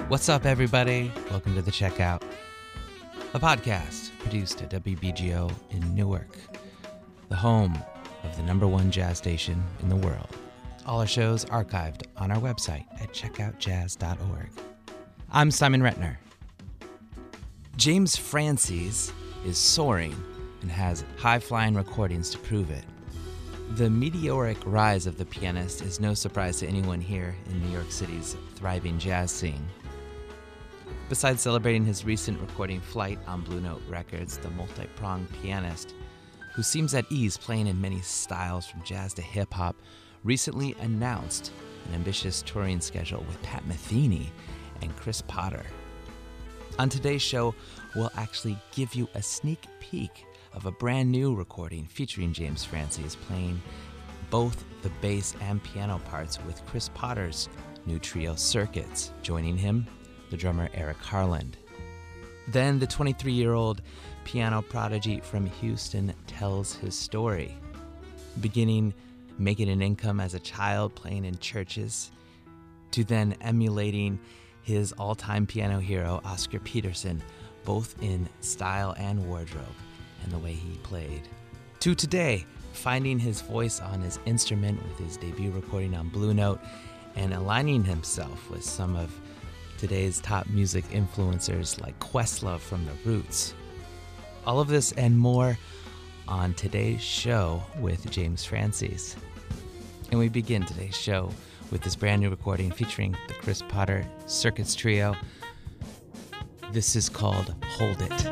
What's up, everybody? Welcome to The Checkout, a podcast produced at WBGO in Newark, the home of the #1 jazz station in the world. All our shows archived on our website at checkoutjazz.org. I'm Simon Retner. James Francis is soaring and has high-flying recordings to prove it. The meteoric rise of the pianist is no surprise to anyone here in New York City's thriving jazz scene. Besides celebrating his recent recording flight on Blue Note Records, the multi-pronged pianist, who seems at ease playing in many styles from jazz to hip-hop, recently announced an ambitious touring schedule with Pat Metheny and Chris Potter. On today's show, we'll actually give you a sneak peek of a brand new recording featuring James Francis playing both the bass and piano parts with Chris Potter's new trio Circuits. Joining him, the drummer Eric Harland. Then the 23-year-old piano prodigy from Houston tells his story, beginning making an income as a child playing in churches, to then emulating his all-time piano hero Oscar Peterson, both in style and wardrobe and the way he played. To today, finding his voice on his instrument with his debut recording on Blue Note and aligning himself with some of today's top music influencers like Questlove from The Roots. All of this and more on today's show with James Francis. And we begin today's show with this brand new recording featuring the Chris Potter Circuits Trio. This is called Hold It.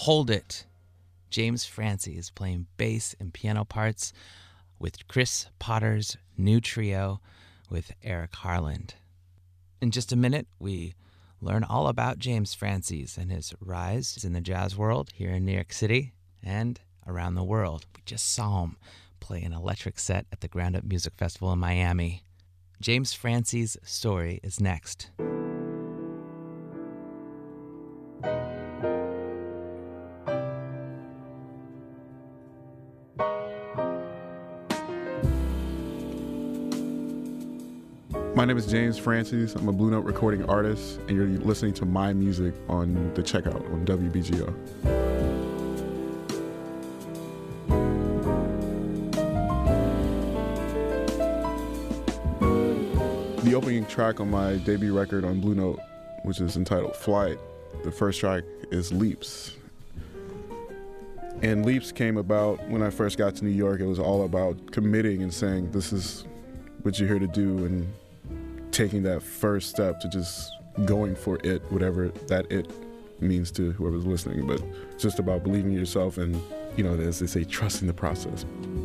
Hold It. James Francis is playing bass and piano parts with Chris Potter's new trio with Eric Harland. In just a minute, we learn all about James Francis and his rise in the jazz world here in New York City and around the world. We just saw him play an electric set at the Ground Up Music Festival in Miami. James Francis' story is next. My name is James Francis. I'm a Blue Note recording artist, and you're listening to my music on The Checkout on WBGO. The opening track on my debut record on Blue Note, which is entitled Flight, the first track is Leaps. And Leaps came about when I first got to New York. It was all about committing and saying, this is what you're here to do, and taking that first step to just going for it, whatever that it means to whoever's listening. But it's just about believing in yourself and, as they say, trusting the process.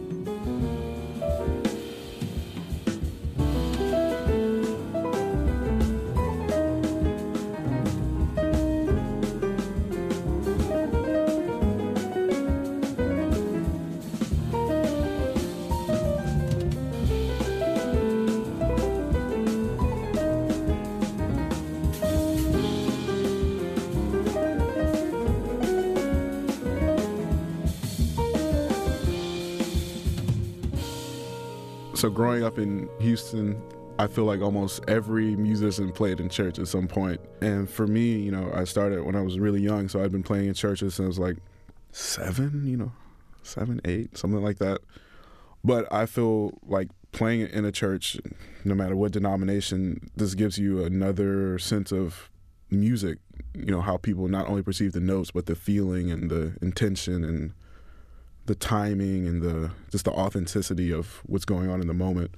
So growing up in Houston, I feel like almost every musician played in church at some point. And for me, I started when I was really young, so I'd been playing in churches since I was like 7, 7, 8, something like that. But I feel like playing in a church, no matter what denomination, this gives you another sense of music, how people not only perceive the notes, but the feeling and the intention and the timing and just the authenticity of what's going on in the moment.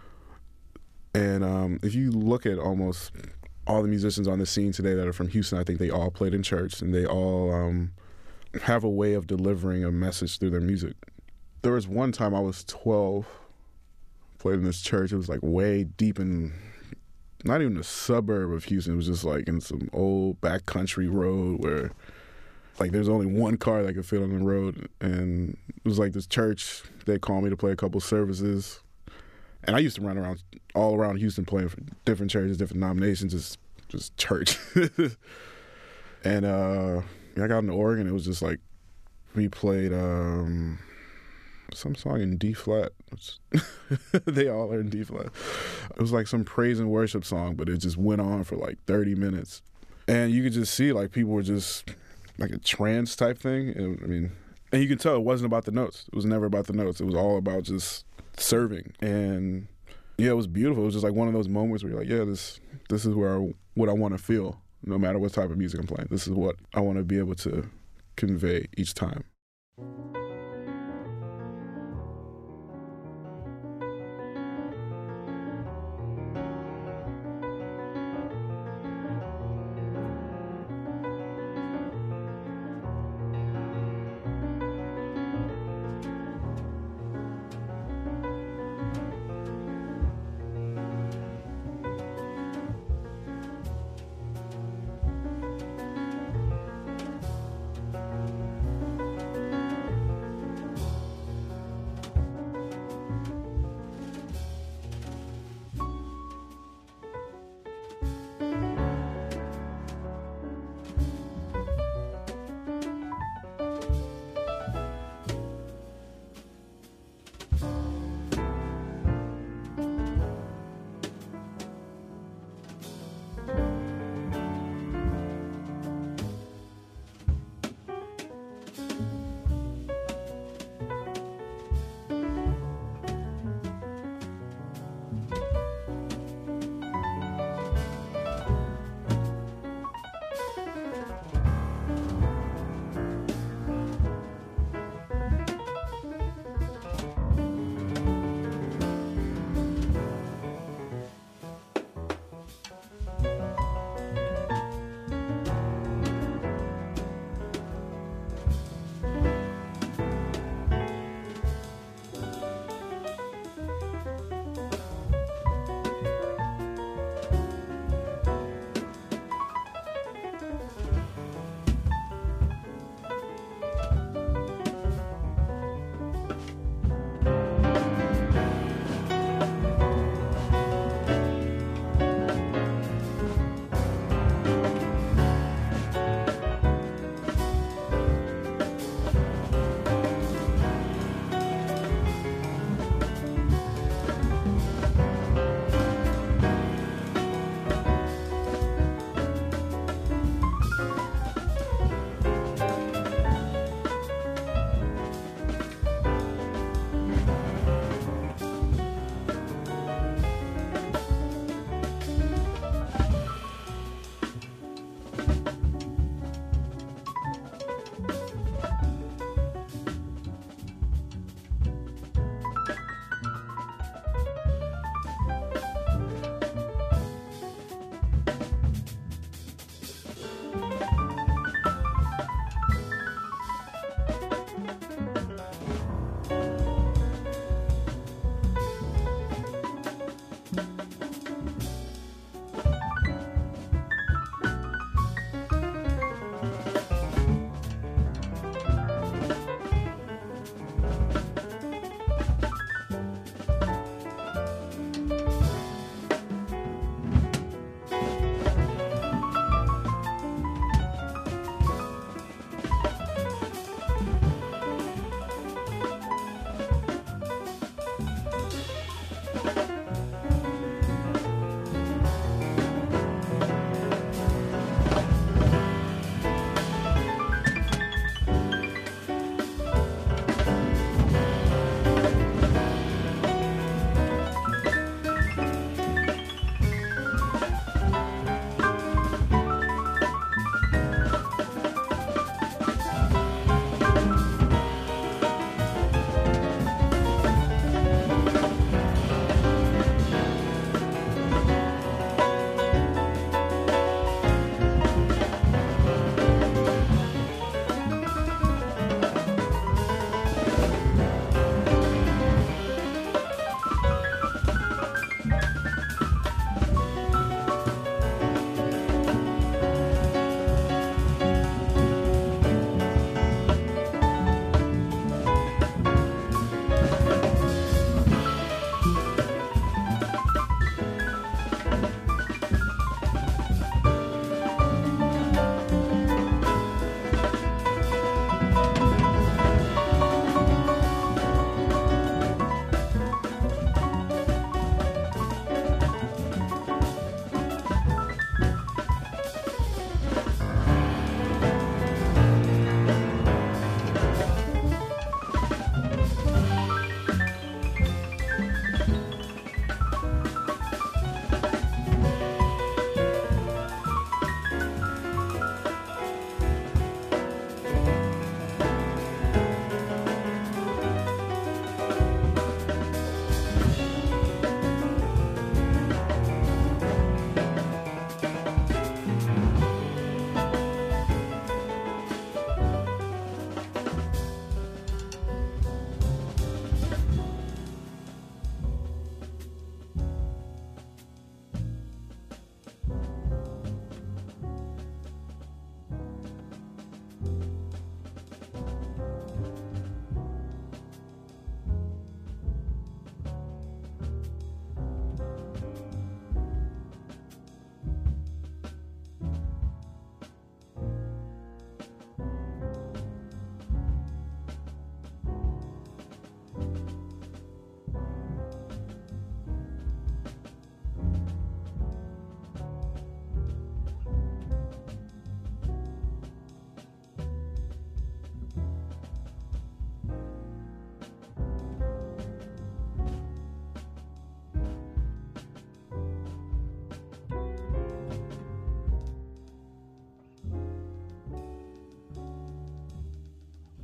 And if you look at almost all the musicians on the scene today that are from Houston, I think they all played in church, and they all have a way of delivering a message through their music. There was one time I was 12, played in this church. It was like way deep in, not even a suburb of Houston. It was just like in some old backcountry road where like there's only one car that could fit on the road. And it was like this church. They called me to play a couple services. And I used to run around all around Houston playing for different churches, different denominations, just church. And I got on the organ. It was just like we played some song in D flat. They all are in D flat. It was like some praise and worship song, but it just went on for like 30 minutes. And you could just see like people were just like a trance type thing. And you can tell it wasn't about the notes. It was never about the notes. It was all about just serving. And yeah, it was beautiful. It was just like one of those moments where you're like, yeah, this is what I want to feel, no matter what type of music I'm playing. This is what I want to be able to convey each time.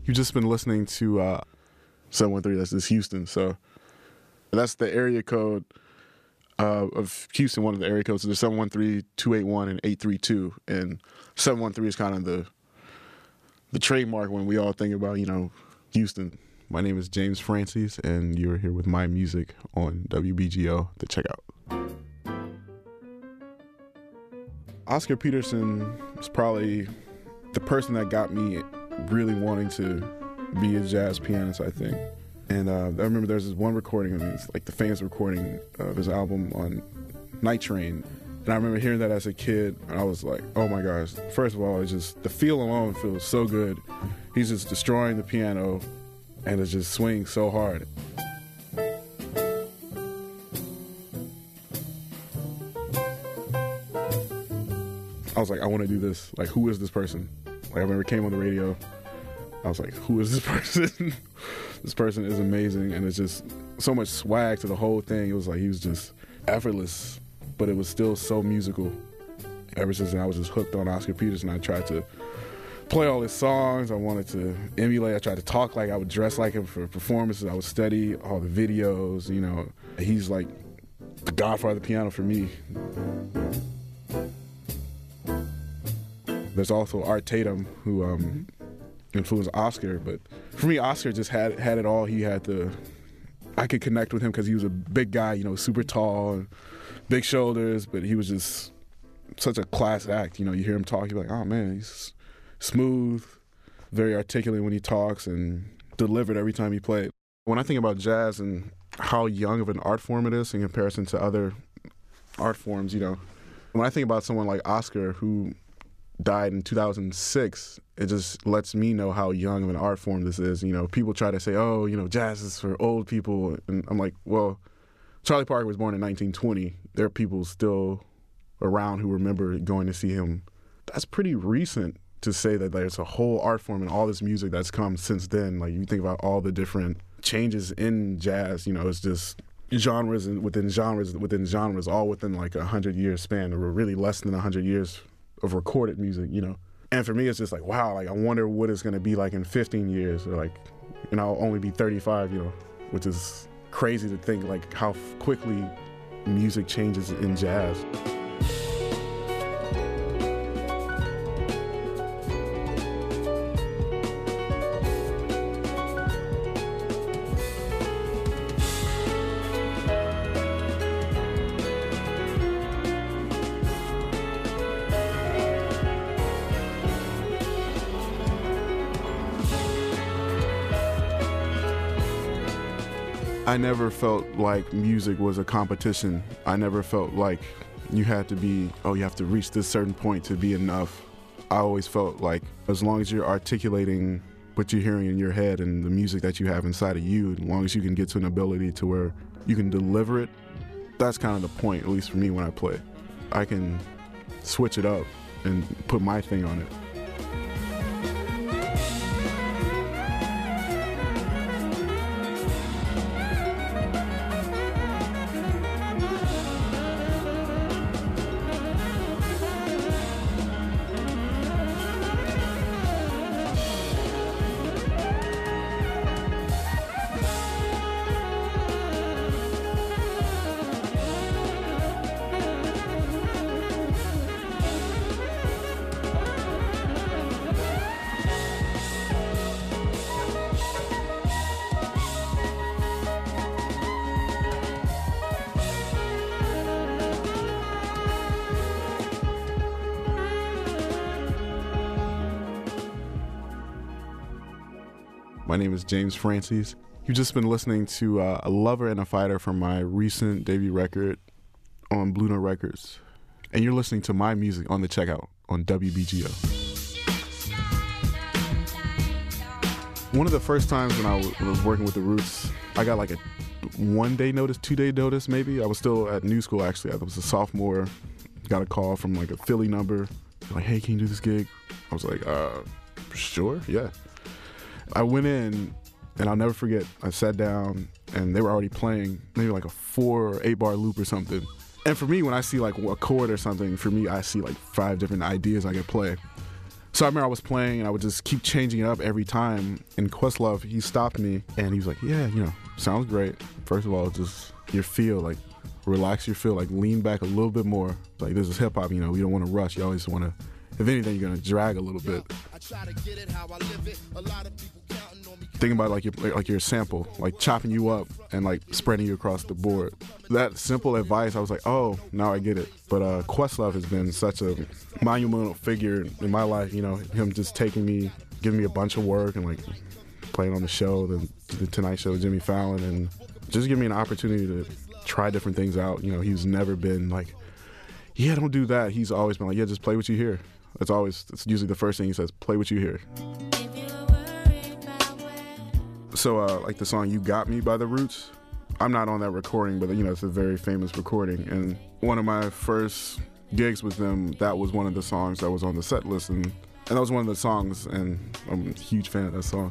You've just been listening to 713, that's just Houston. So that's the area code of Houston. One of the area codes is 713-281 and 832. And 713 is kind of the trademark when we all think about, Houston. My name is James Francis, and you're here with My Music on WBGO, The Checkout. Oscar Peterson was probably the person that got me really wanting to be a jazz pianist, I think. And I remember there's this one recording, it's like the famous recording of his album on Night Train. And I remember hearing that as a kid, and I was like, oh my gosh. First of all, it's just, the feel alone feels so good. He's just destroying the piano, and it's just swinging so hard. I was like, I want to do this. Like, who is this person? Like, I remember it came on the radio. I was like, who is this person? This person is amazing, and it's just so much swag to the whole thing. It was like he was just effortless, but it was still so musical. Ever since then, I was just hooked on Oscar Peterson. I tried to play all his songs. I wanted to emulate. I tried to talk like I would dress like him for performances. I would study all the videos. He's like the godfather of the piano for me. There's also Art Tatum, who influenced Oscar, but for me, Oscar just had it all. I could connect with him because he was a big guy, super tall, and big shoulders, but he was just such a class act. You hear him talk, you're like, oh man, he's smooth, very articulate when he talks, and delivered every time he played. When I think about jazz and how young of an art form it is in comparison to other art forms, when I think about someone like Oscar, who died in 2006, it just lets me know how young of an art form this is. People try to say, oh, jazz is for old people. And I'm like, well, Charlie Parker was born in 1920. There are people still around who remember going to see him. That's pretty recent to say that there's a whole art form and all this music that's come since then. Like, you think about all the different changes in jazz, it's just genres and within genres, all within like 100-year span, or really less than 100 years of recorded music, And for me, it's just like, wow, like I wonder what it's going to be like in 15 years, or like, I'll only be 35, which is crazy to think, like how quickly music changes in jazz. I never felt like music was a competition. I never felt like you had to you have to reach this certain point to be enough. I always felt like as long as you're articulating what you're hearing in your head and the music that you have inside of you, as long as you can get to an ability to where you can deliver it, that's kind of the point, at least for me when I play. I can switch it up and put my thing on it. My name is James Francis. You've just been listening to A Lover and a Fighter from my recent debut record on Blue Note Records. And you're listening to My Music on The Checkout on WBGO. One of the first times when I was working with the Roots, I got like a 1-day notice, 2-day notice maybe. I was still at New School actually. I was a sophomore. Got a call from like a Philly number. Like, hey, can you do this gig? I was like, sure, yeah. I went in, and I'll never forget, I sat down, and they were already playing maybe like a 4 or 8 bar loop or something. And for me, when I see like a chord or something, for me, I see like 5 different ideas I could play. So I remember I was playing and I would just keep changing it up every time. And Questlove, he stopped me and he was like, yeah, sounds great. First of all, just your feel, like relax your feel, like lean back a little bit more. Like this is hip hop, we don't want to rush. You always want to, if anything, you're going to drag a little bit. Think about like your sample, like chopping you up and like spreading you across the board. That simple advice, I was like, oh, now I get it. But Questlove has been such a monumental figure in my life. Him just taking me, giving me a bunch of work and like playing on the show, the Tonight Show with Jimmy Fallon, and just giving me an opportunity to try different things out. He's never been like, yeah, don't do that. He's always been like, yeah, just play what you hear. It's usually the first thing he says, play what you hear. So like the song You Got Me by The Roots, I'm not on that recording, but it's a very famous recording. And one of my first gigs with them, that was one of the songs that was on the set list. And that was one of the songs, and I'm a huge fan of that song.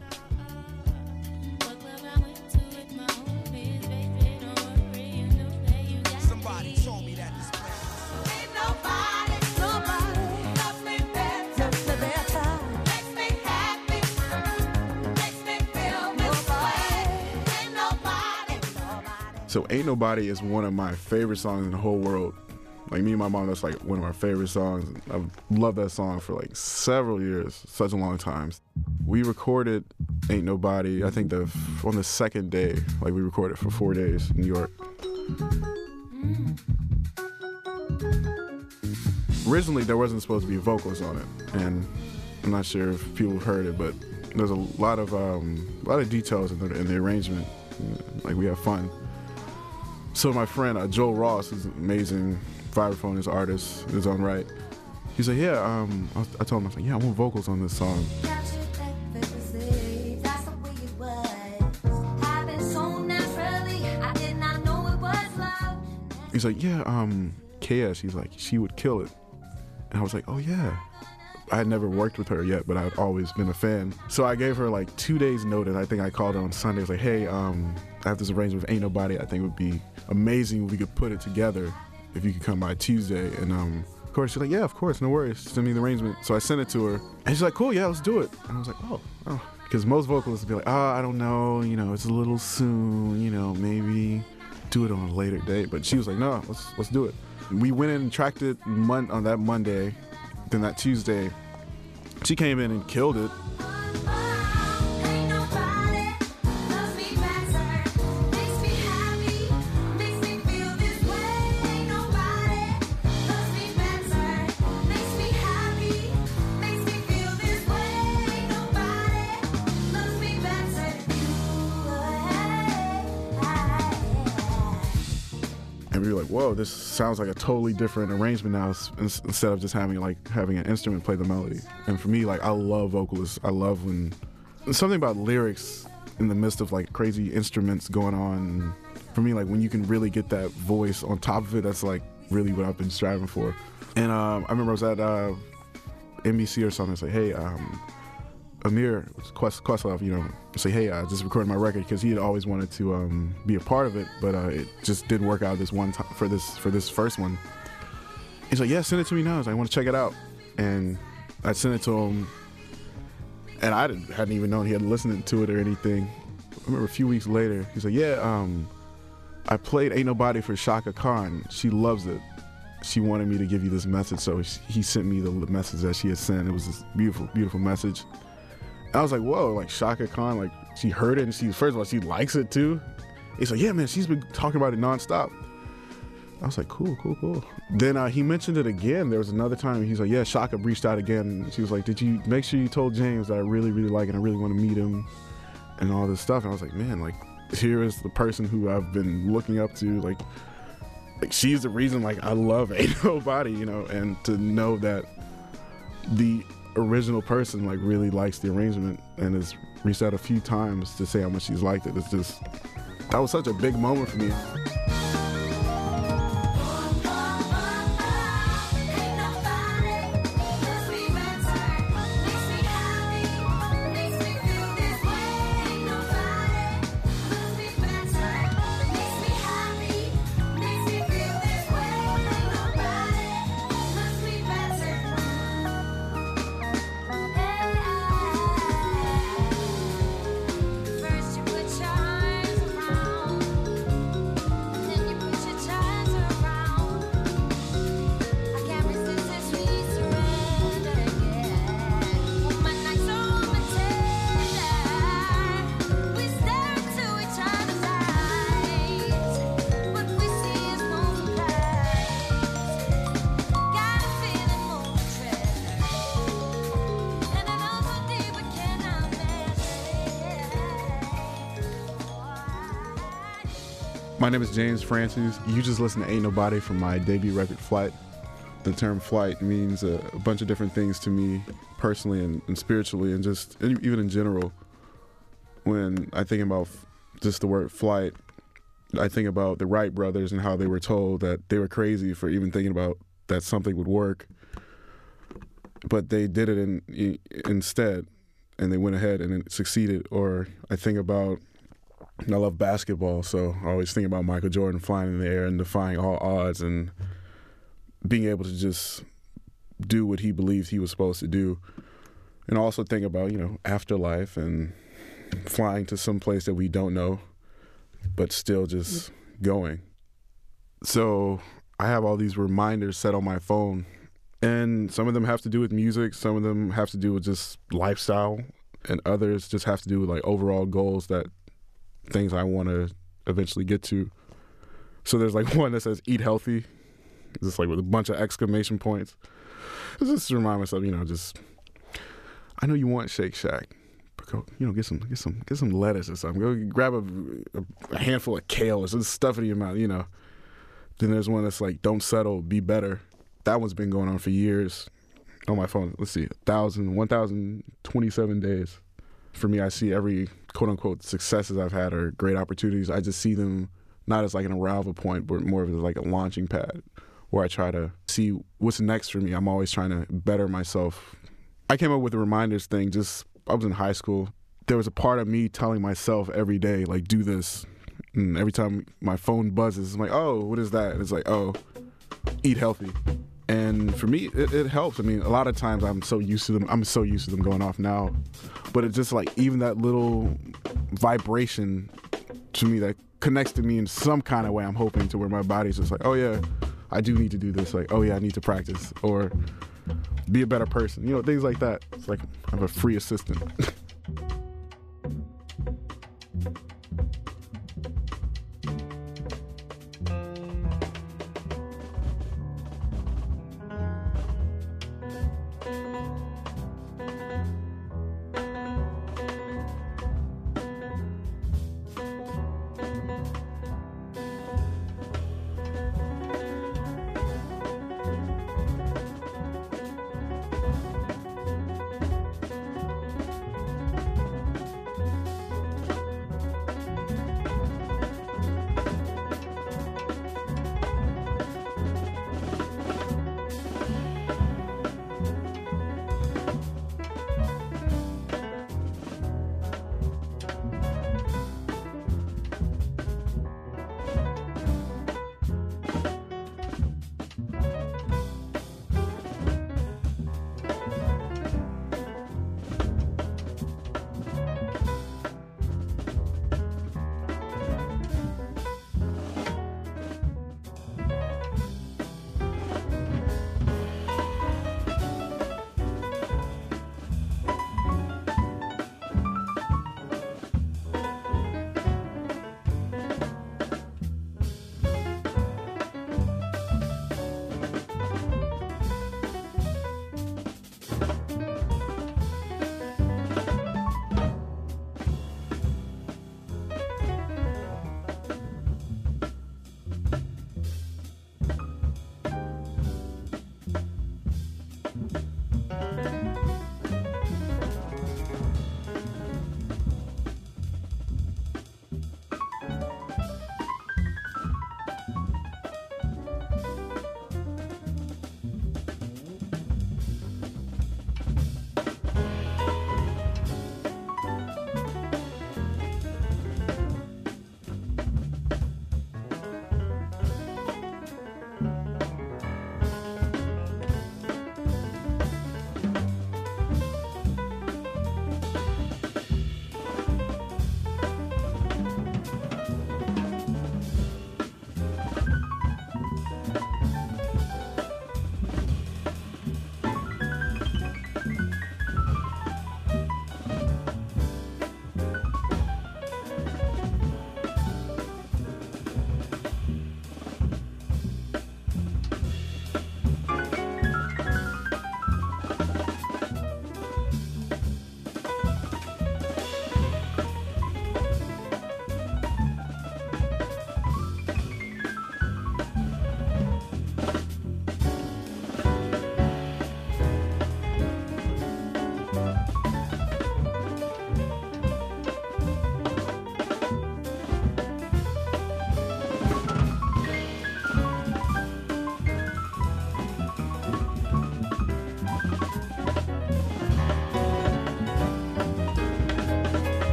So Ain't Nobody is one of my favorite songs in the whole world. Like me and my mom, that's like one of our favorite songs. I've loved that song for like several years, such a long time. We recorded Ain't Nobody, I think on the second day. Like we recorded for 4 days in New York. Originally, there wasn't supposed to be vocals on it, and I'm not sure if people heard it, but there's a lot of details in the arrangement. Like we have fun. So my friend Joel Ross, who's an amazing vibraphonist artist in his own right, he's like, yeah, I told him, I was like, yeah, I want vocals on this song. He's like, yeah, KS, he's like, she would kill it. And I was like, oh yeah. I had never worked with her yet, but I'd always been a fan. So I gave her like 2 days notice. I think I called her on Sunday. I was like, hey, I have this arrangement with Ain't Nobody. I think it would be amazing if we could put it together if you could come by Tuesday. And of course, she's like, yeah, of course, no worries. Send me the arrangement. So I sent it to her. And she's like, cool, yeah, let's do it. And I was like, oh. Because most vocalists would be like, I don't know, it's a little soon, maybe do it on a later date. But she was like, no, let's do it. We went in and tracked it on that Monday. Then that Tuesday, she came in and killed it. And we were like, whoa, this sounds like a totally different arrangement now, instead of just having an instrument play the melody. And for me, like, I love vocalists. I love when something about lyrics in the midst of like crazy instruments going on. For me, like when you can really get that voice on top of it, that's like really what I've been striving for. And I remember I was at NBC or something. It's like, hey, Amir Questlove, say, hey, I just recorded my record, because he had always wanted to be a part of it, but it just didn't work out this one time for this first one. He's like, yeah, send it to me now. I was like, I want to check it out. And I sent it to him, and I hadn't even known he had listened to it or anything. I remember a few weeks later, he's like, yeah, I played Ain't Nobody for Chaka Khan. She loves it. She wanted me to give you this message, so he sent me the message that she had sent. It was this beautiful, beautiful message. I was like, whoa, like Chaka Khan, like she heard it, and first of all, she likes it too. He's like, yeah, man, she's been talking about it nonstop. I was like, cool. Then he mentioned it again. There was another time, he's like, yeah, Chaka reached out again. She was like, did you make sure you told James that I really, really like it, and I really want to meet him and all this stuff? And I was like, man, like here is the person who I've been looking up to, like she's the reason like I love Ain't Nobody, and to know that the original person like really likes the arrangement and has reached out a few times to say how much she's liked it. That was such a big moment for me. My name is James Francis. You just listen to Ain't Nobody from my debut record, Flight. The term flight means a bunch of different things to me personally and spiritually and just even in general. When I think about just the word flight, I think about the Wright brothers and how they were told that they were crazy for even thinking about that something would work. But they did it instead, and they went ahead and it succeeded. Or I think about, I love basketball, so I always think about Michael Jordan flying in the air and defying all odds and being able to just do what he believed he was supposed to do. And also think about, afterlife and flying to some place that we don't know, but still just going. So I have all these reminders set on my phone, and some of them have to do with music, some of them have to do with just lifestyle, and others just have to do with like overall goals, that things I want to eventually get to. So there's like one that says eat healthy, just like with a bunch of exclamation points. Just to remind myself, I know you want Shake Shack, but go, get some lettuce or something. Go grab a handful of kale or some stuff in your mouth, Then there's one that's like, don't settle, be better. That one's been going on for years on my phone. Let's see, 1,027 days. For me, I see every quote-unquote successes I've had or great opportunities, I just see them not as like an arrival point, but more of like a launching pad where I try to see what's next for me. I'm always trying to better myself. I came up with the reminders thing I was in high school. There was a part of me telling myself every day, like, do this. And every time my phone buzzes, I'm like, oh, what is that? And it's like, oh, eat healthy. And for me, it helps. I mean, a lot of times I'm so used to them going off now. But it's just like even that little vibration to me that connects to me in some kind of way, I'm hoping, to where my body's just like, oh yeah, I do need to do this. Like, oh yeah, I need to practice or be a better person. Things like that. It's like I have a free assistant.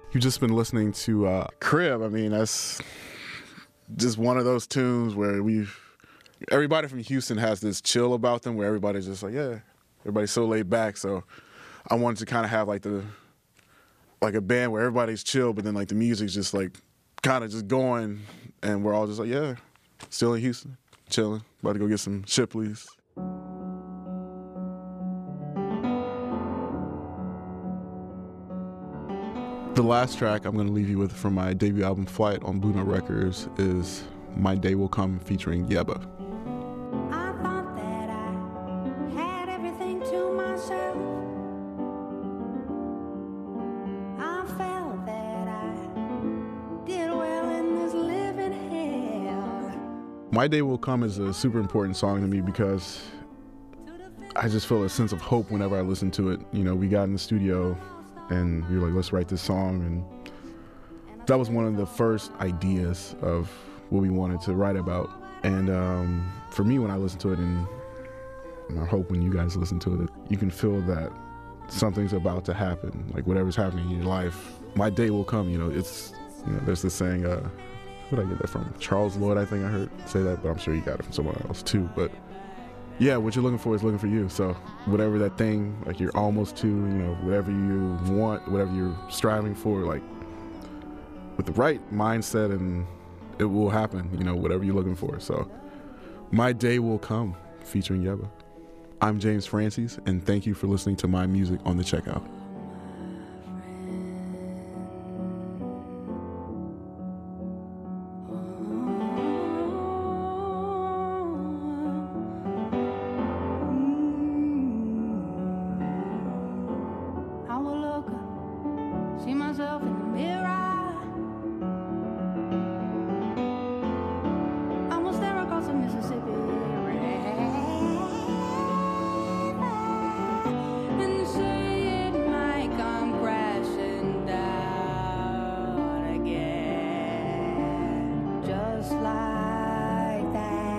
You've just been listening to Crib. I mean, that's just one of those tunes where everybody from Houston has this chill about them where everybody's just like, yeah, everybody's so laid back. So I wanted to kind of have like a band where everybody's chill, but then like the music's just like kind of just going, and we're all just like, yeah, still in Houston, chilling, about to go get some Shipley's. The last track I'm going to leave you with from my debut album Flight on Blue Note Records is My Day Will Come featuring Yebba. I thought that I had everything to myself. I felt that I did well in this living hell. My Day Will Come is a super important song to me because I just feel a sense of hope whenever I listen to it. You know, we got in the studio and we were like, let's write this song. And that was one of the first ideas of what we wanted to write about. And for me, when I listen to it, and I hope when you guys listen to it, you can feel that something's about to happen. Like whatever's happening in your life, my day will come. You know, there's this saying, who did I get that from? Charles Lloyd, I think I heard say that, but I'm sure you got it from someone else too. But yeah, what you're looking for is looking for you. So whatever that thing, like you're almost to, whatever you want, whatever you're striving for, like with the right mindset, and it will happen, whatever you're looking for. So My Day Will Come featuring Yebba. I'm James Francis, and thank you for listening to my music on The Checkout. See myself in the mirror. I will stare across the Mississippi River and say it might come crashing down again, just like that.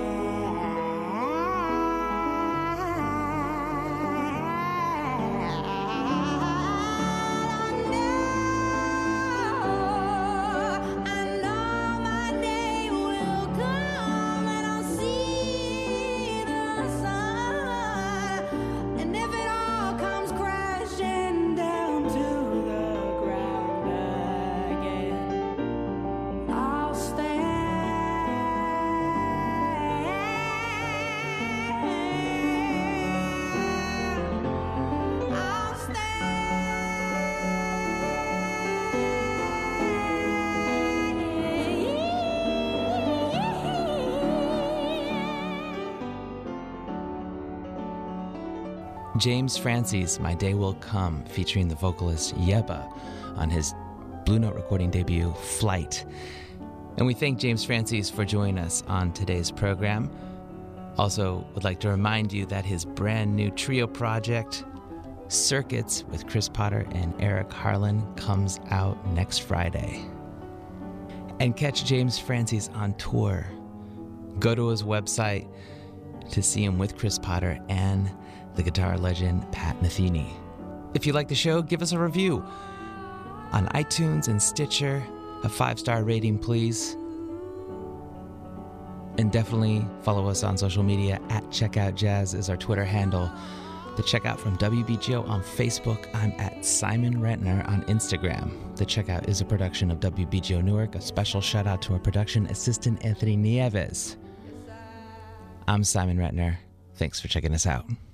James Francis, My Day Will Come, featuring the vocalist Yebba on his Blue Note recording debut, Flight. And we thank James Francis for joining us on today's program. Also, would like to remind you that his brand new trio project, Circuits with Chris Potter and Eric Harlan, comes out next Friday. And catch James Francis on tour. Go to his website to see him with Chris Potter and the guitar legend Pat Metheny. If you like the show, give us a review on iTunes and Stitcher. A 5-star rating, please. And definitely follow us on social media at Checkout Jazz is our Twitter handle. The Checkout from WBGO on Facebook. I'm at Simon Rentner on Instagram. The Checkout is a production of WBGO Newark. A special shout out to our production assistant, Anthony Nieves. I'm Simon Rentner. Thanks for checking us out.